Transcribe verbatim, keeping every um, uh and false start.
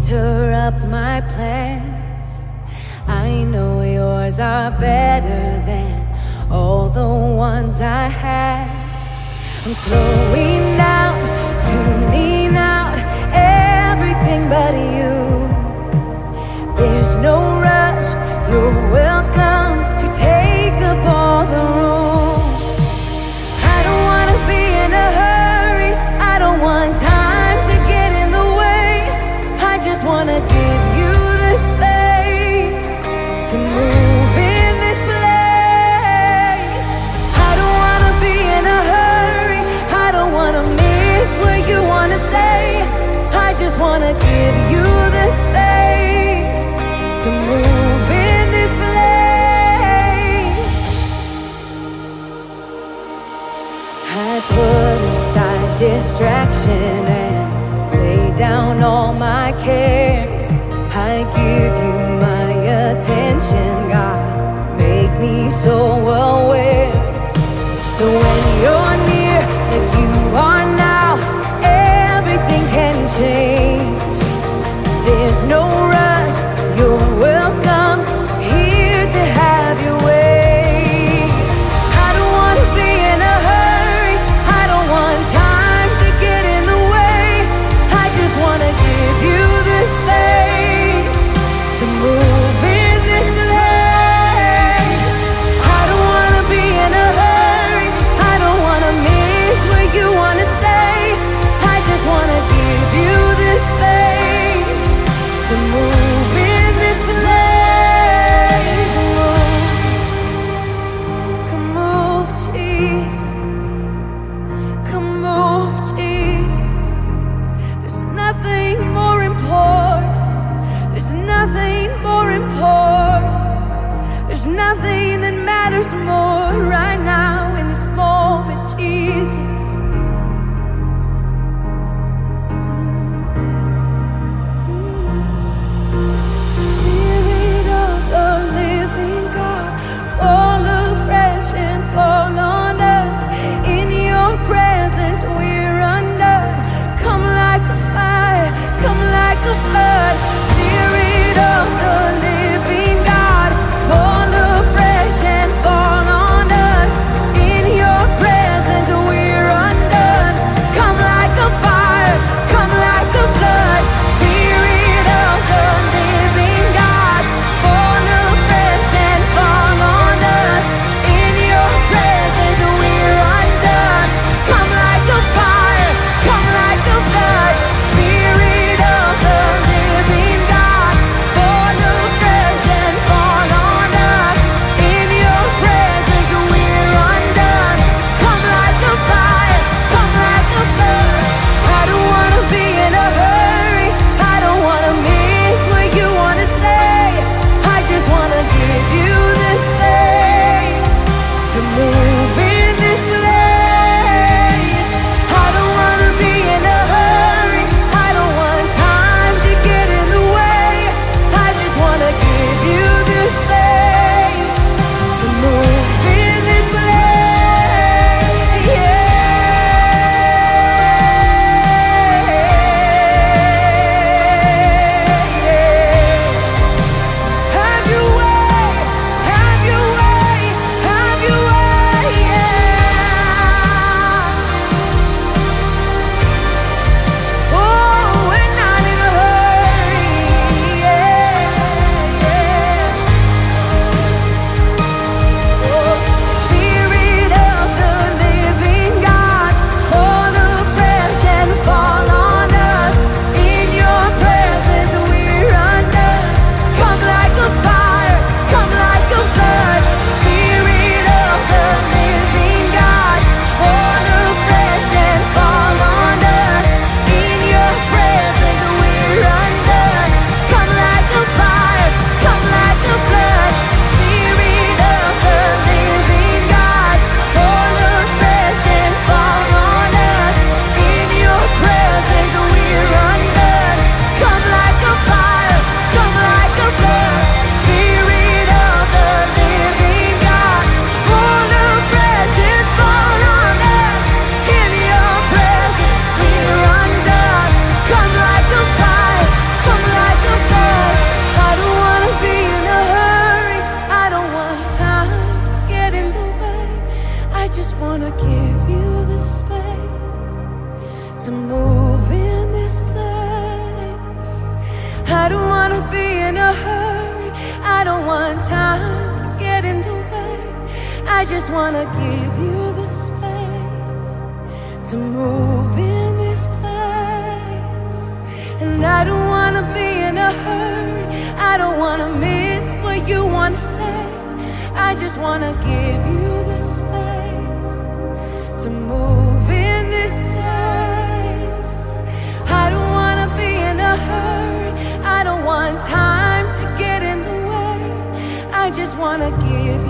interrupt my plans. I know yours are better than all the ones I had. I'm slowing down, tuning out everything but you. There's no rush, you're welcome to take up all the room. I don't wanna be in a hurry, I don't want time to get in the way. I just wanna give you the space to move in this place. I don't wanna be in a hurry, I don't wanna miss what you wanna say. I just wanna give you the space to move in this place. I put aside distraction and lay down all my cares. I give you my attention, God, make me so aware that when you're near, like you are now, everything can change. There's no rush, you're welcome here to have your way. I don't wanna be in a hurry, I don't want time to get in the way. I just wanna give you the space to move in this place. I don't wanna be in a hurry, I don't wanna miss what you wanna say. I just wanna give you the space to move in this place. Move. Come move, Jesus. Come move, Jesus. There's nothing more important. There's nothing more important. There's nothing that matters more right now in this moment, Jesus. Spirit of the living God, fall afresh and fall on us. In your presence we're undone. Come like a fire, come like a flood. Spirit of the living God, fall afresh and fall on us. just wanna give you the space to move in this place. I don't wanna be in a hurry, I don't want time to get in the way. I just wanna give you the space to move in this place. And I don't wanna be in a hurry, I don't wanna miss what you wanna say. I just wanna give you the space to move in this place. I don't wanna be in a hurry, I don't want time to get in the way. I just wanna give you